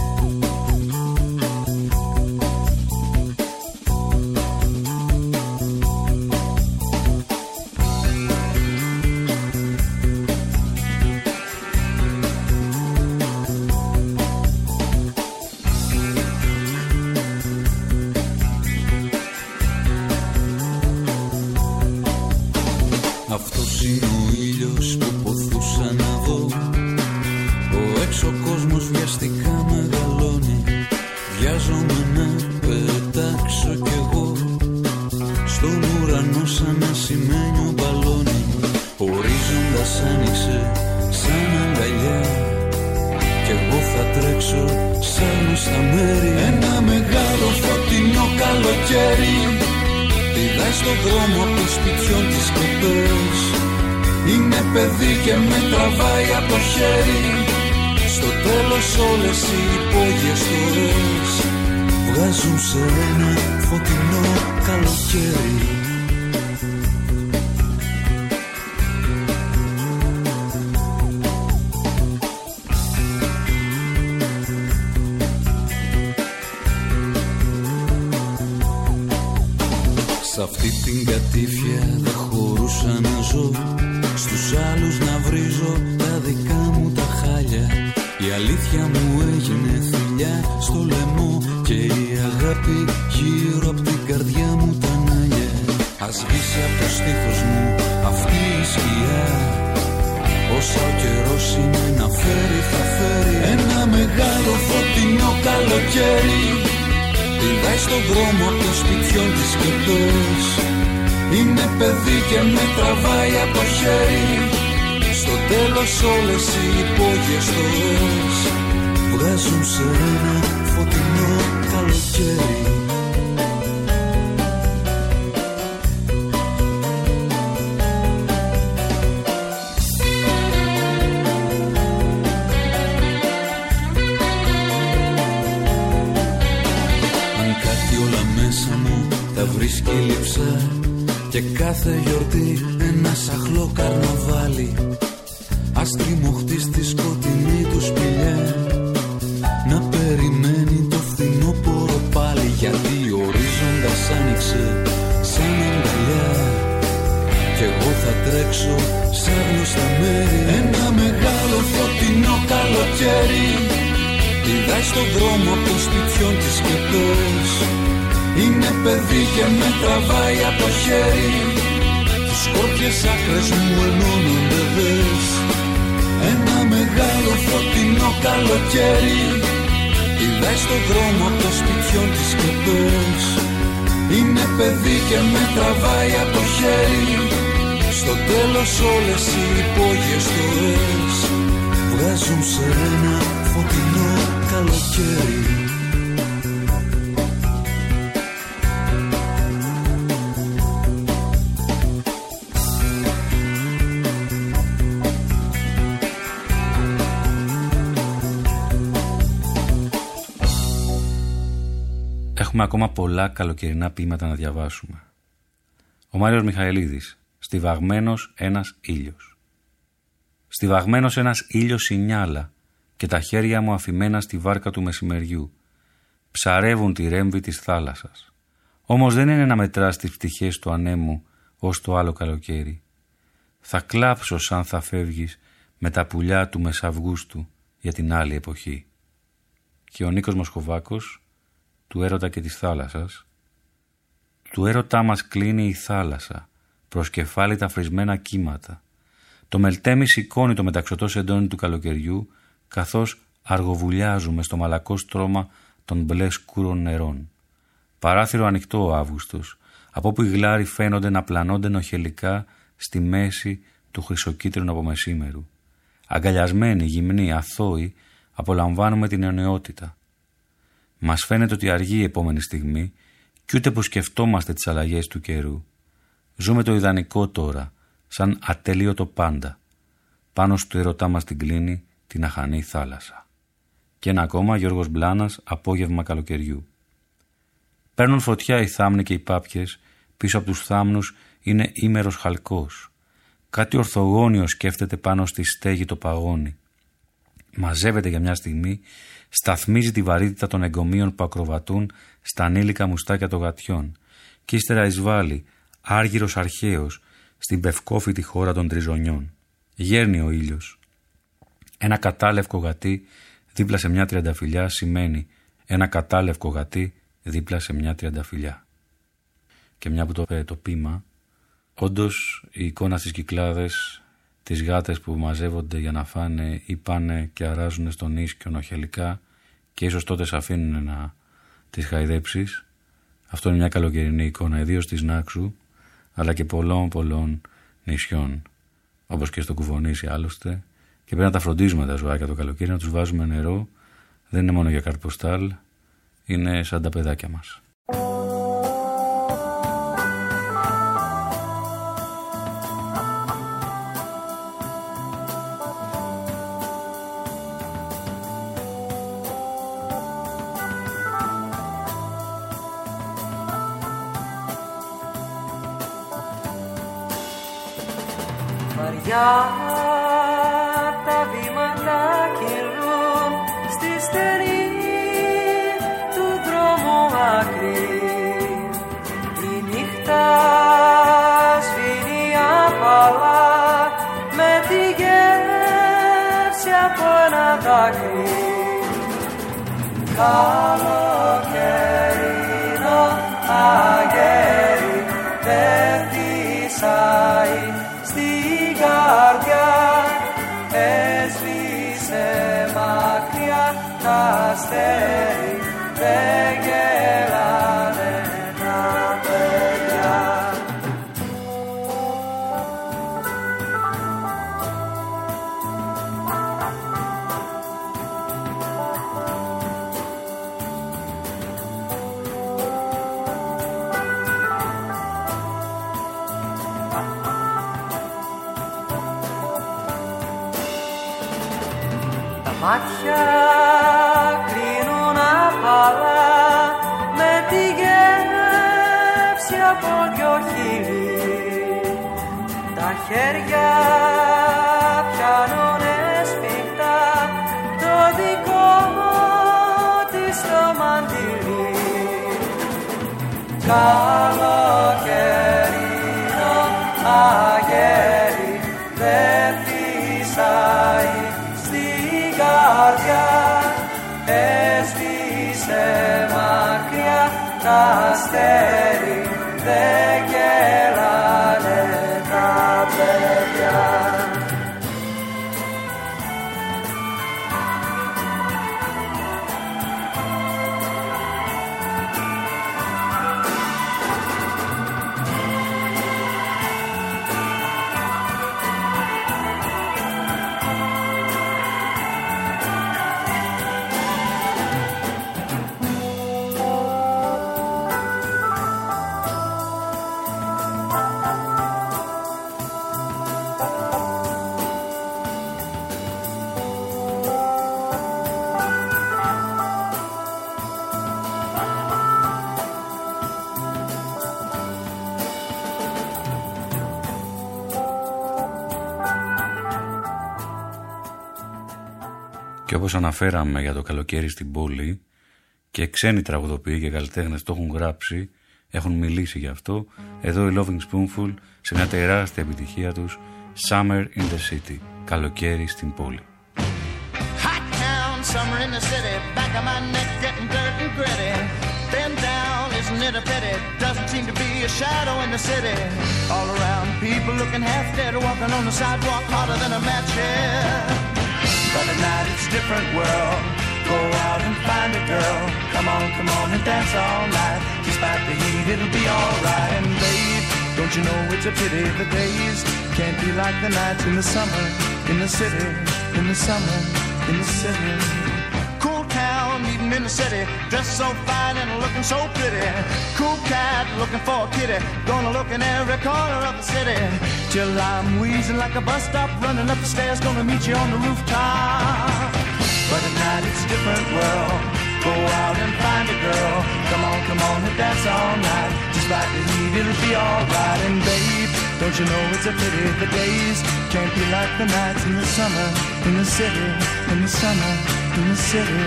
Αυτός είναι ο ήλιος που ποθούσα να δω. Ο έξω κόσμος βιαστικά μεγαλώνει. Βιάζομαι να πετάξω κι εγώ στον ουρανό σαν ασημένιο μπαλόνι. Ορίζοντας άνοιξε σαν αγκαλιά κι εγώ θα τρέξω σαν στα μέρη. Ένα μεγάλο φωτεινό καλοκαίρι πηδάει στον δρόμο των σπιτιών της σκεπές. Είναι παιδί και με τραβάει από το χέρι. Στο τέλος όλες οι υπόγειες φορές βγάζουν σε ένα φωτεινό καλοκαίρι. Σ' αυτή την κατήφια δεν χωρούσα να ζω. Στους άλλους να βρίζω τα δικά μου τα χάλια. Η αλήθεια μου έγινε θηλιά στο λαιμό και η αγάπη γύρω απ' την καρδιά μου τα νάλια. Ας σβήσει απ' το στήθος μου αυτή η σκιά. Όσα ο καιρός είναι να φέρει θα φέρει. Ένα μεγάλο φωτεινό καλοκαίρι πηδάει στον δρόμο των σπιτιών της σκεπές. Είναι παιδί και με τραβάει από το χέρι. Στο τέλος όλες οι υπόγειες φορές βγάζουν σε ένα φωτεινό καλοκαίρι. Αν κάτι όλα μέσα μου τα βρίσκει λείψα και κάθε γιορτή ένα σαχλό καρναβάλι. Ας τριμωχτεί στη σκοτεινή του σπηλιά να περιμένει το φθινόπωρο πάλι. Γιατί ορίζοντας άνοιξε σαν αγκαλιά κι εγώ θα τρέξω σαν γνωστά μέρη. Ένα μεγάλο φωτεινό καλοκαίρι πηδάει στον δρόμο των σπιτιών της σκεπές. Είναι παιδί και με τραβάει από το χέρι. Τις σκόρπιες άκρες μου ενώνονται δες. Ένα μεγάλο φωτεινό καλοκαίρι Πηδάει στον δρόμο από το σπιτιόν της σκεπές. Είναι παιδί και με τραβάει από το χέρι. Στο τέλος όλες οι υπόγειες στοές βγάζουν σε ένα φωτεινό καλοκαίρι. Έχουμε ακόμα πολλά καλοκαιρινά ποίηματα να διαβάσουμε. Ο Μάριος Μιχαηλίδης, στιβαγμένος ένας ήλιος. Στιβαγμένος ένας ήλιος σινιάλα και τα χέρια μου αφημένα στη βάρκα του μεσημεριού. Ψαρεύουν τη ρέμβη της θάλασσας. Όμως δεν είναι να μετράς τις πτυχές του ανέμου ως το άλλο καλοκαίρι. Θα κλάψω σαν θα φεύγεις με τα πουλιά του Μεσαυγούστου για την άλλη εποχή. Και ο Νίκος Μοσχοβάκος, του έρωτα και της θάλασσας. Του έρωτά μας κλείνει η θάλασσα, προς κεφάλι τα φρισμένα κύματα. Το μελτέμι σηκώνει το μεταξωτό σεντόνι του καλοκαιριού, καθώς αργοβουλιάζουμε στο μαλακό στρώμα των μπλε σκούρων νερών. Παράθυρο ανοιχτό ο Αύγουστος, από όπου οι γλάροι φαίνονται να πλανώνται νοχελικά στη μέση του χρυσοκίτρινου απομεσήμερου. Αγκαλιασμένοι, γυμνοί, αθώοι, απολαμβάνουμε την αιωνιότητα. Μας φαίνεται ότι αργεί η επόμενη στιγμή κι ούτε που σκεφτόμαστε τις αλλαγές του καιρού. Ζούμε το ιδανικό τώρα, σαν ατελείωτο πάντα. Πάνω στο ερωτά μας την κλείνει την αχανή θάλασσα. Και ένα ακόμα, Γιώργος Μπλάνας, απόγευμα καλοκαιριού. Παίρνουν φωτιά οι θάμνοι και οι πάπιες, πίσω από τους θάμνους είναι ήμερος χαλκός. Κάτι ορθογώνιο σκέφτεται πάνω στη στέγη το παγόνι. Μαζεύεται για μια στιγμή, σταθμίζει τη βαρύτητα των εγκομείων που ακροβατούν στα ανήλικα μουστάκια των γατιών και ύστερα εισβάλλει, άργυρος αρχαίος, στην πευκόφυτη χώρα των τριζωνιών. Γέρνει ο ήλιος. Ένα κατάλευκο γατί δίπλα σε μια τριανταφυλλιά σημαίνει ένα κατάλευκο γατί δίπλα σε μια τριανταφυλλιά. Και μια που το, ε, το πείμα, όντως η εικόνα στις Κυκλάδες, τις γάτες που μαζεύονται για να φάνε ή πάνε και αράζουν στον ίσκιο νοχελικά και ίσως τότε σε αφήνουν να τις χαϊδέψεις. Αυτό είναι μια καλοκαιρινή εικόνα, ιδίως της Νάξου, αλλά και πολλών πολλών νησιών, όπως και στο Κουφονήσι άλλωστε. Και πρέπει να τα φροντίζουμε τα ζωάκια το καλοκαίρι, να τους βάζουμε νερό. Δεν είναι μόνο για καρποστάλ, είναι σαν τα παιδάκια μας. Βαριά τα βήματα κυλούν στη στερή του δρόμου άκρη. Η νύχτα σβήνει απαλά με τη γεύση από ένα δάκρυ. Καλοκαιρινό αγέρι δεν φυσάει στην καρδιά, έσβησε μακριά τα αστέρι, δεν γελάνε τα παιδιά. Μάτια κρίνουν απαλά με τη γεύση από δυο χείλη. Τα χέρια πιάνουνε σφιχτά το δικό της το μαντίλι. Καλοκαιρινό αγέρι δεν φυσάει καρδιά, έσβησε μακριά τα αστέρι, δεν γελάνε τα παιδιά. όπως αναφέραμε για το καλοκαίρι στην πόλη, και ξένοι τραγουδοποιοί και καλλιτέχνες το έχουν γράψει, έχουν μιλήσει γι' αυτό, εδώ η Loving Spoonful σε μια τεράστια επιτυχία τους, Summer in the City, καλοκαίρι στην πόλη. Hot town, summer in the city, back of my neck getting dirt and gritty. Been down, isn't it a pity? Doesn't seem to be a shadow in the city. All around, people looking half dead, walking on the sidewalk harder than a match here. But at night it's a different world. Go out and find a girl. Come on, come on and dance all night. Despite the heat, it'll be alright. And babe, don't you know it's a pity the days can't be like the nights in the summer, in the city, in the summer, in the city. Cool town, meeting in the city, dressed so fine and looking so pretty. Cool cat, looking for a kitty, gonna look in every corner of the city. Till I'm wheezing like a bus stop, running up the stairs, gonna meet you on the rooftop. But at night it's a different world. Go out and find a girl. Come on, come on and dance all night. Despite the heat, it'll be alright. And babe, don't you know it's a pity the days can't be like the nights in the summer, in the city, in the summer, in the city.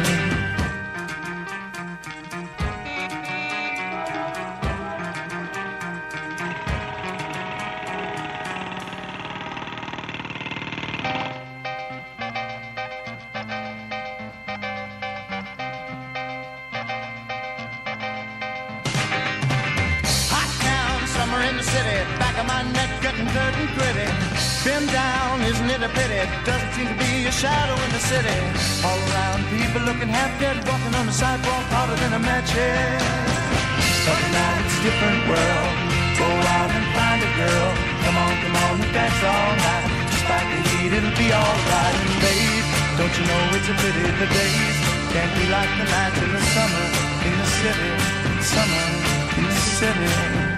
Been down, isn't it a pity? Doesn't seem to be a shadow in the city. All around, people looking half dead, walking on the sidewalk harder than a match head. But now it's a different world. Go out and find a girl. Come on, come on and dance all night. Despite the heat, it'll be alright. And babe, don't you know it's a pity the days can't be like the nights in the summer, in the city, summer, in the city.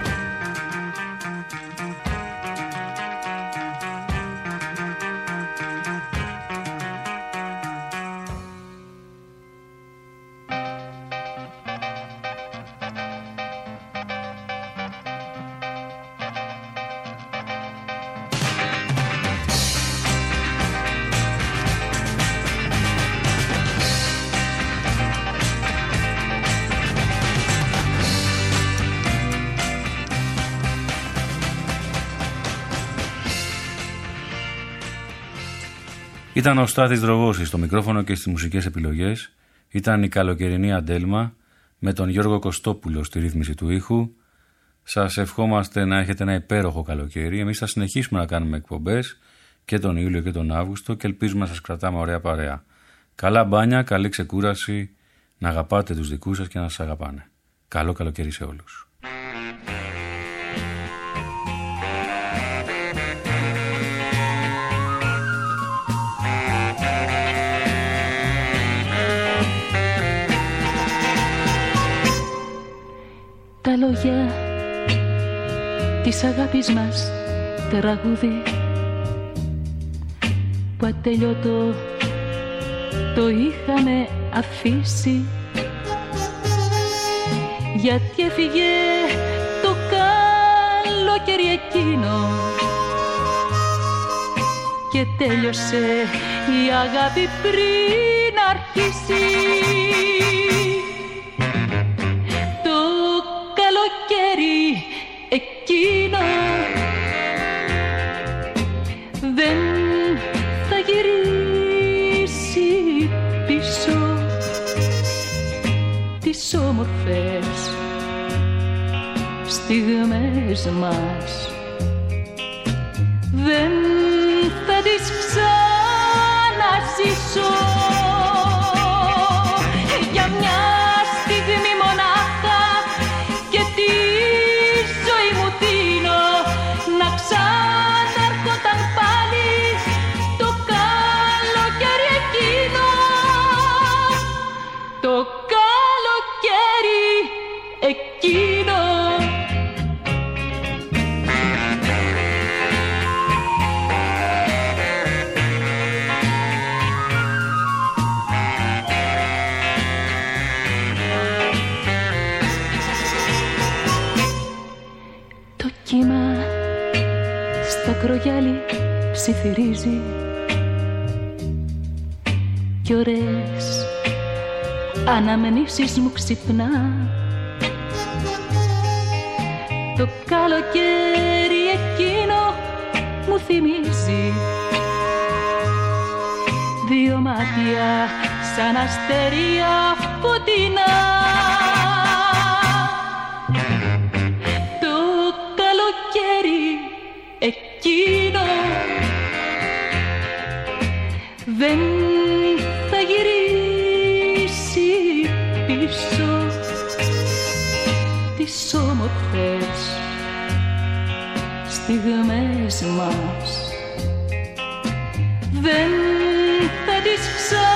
Ήταν ο Στάθης Δρογώσης στο μικρόφωνο και στις μουσικές επιλογές. Ήταν η καλοκαιρινή Αντέλμα με τον Γιώργο Κωστόπουλο στη ρύθμιση του ήχου. Σας ευχόμαστε να έχετε ένα υπέροχο καλοκαίρι. Εμείς θα συνεχίσουμε να κάνουμε εκπομπές και τον Ιούλιο και τον Αύγουστο και ελπίζουμε να σας κρατάμε ωραία παρέα. Καλά μπάνια, καλή ξεκούραση, να αγαπάτε τους δικούς σας και να σας αγαπάνε. Καλό καλοκαίρι σε όλους. Τα λόγια της αγάπης μας τραγούδι που ατελειώτο το είχαμε αφήσει, γιατί έφυγε το καλοκαίρι εκείνο και τέλειωσε η αγάπη πριν αρχίσει. Καλοκαίρι εκείνο δεν θα γυρίσει πίσω. Τις όμορφες στιγμές μας δεν θα τις ξαναζήσω. Για μια στιγμή μονάχα και τη ζωή μου δίνω να ξαναρχόταν πάλι το καλοκαίρι εκείνο. Το καλοκαίρι εκείνο. Κύμα στα κρογιάλι ψιθυρίζει, κι ωραίες αναμνήσεις μου ξυπνά. Το καλοκαίρι εκείνο μου θυμίζει δύο μάτια σαν αστέρια φωτεινά. Το καλοκαίρι εκείνο δεν θα γυρίσει πίσω. Τις όμορφες στιγμές μας δεν θα τις ξαναδώ.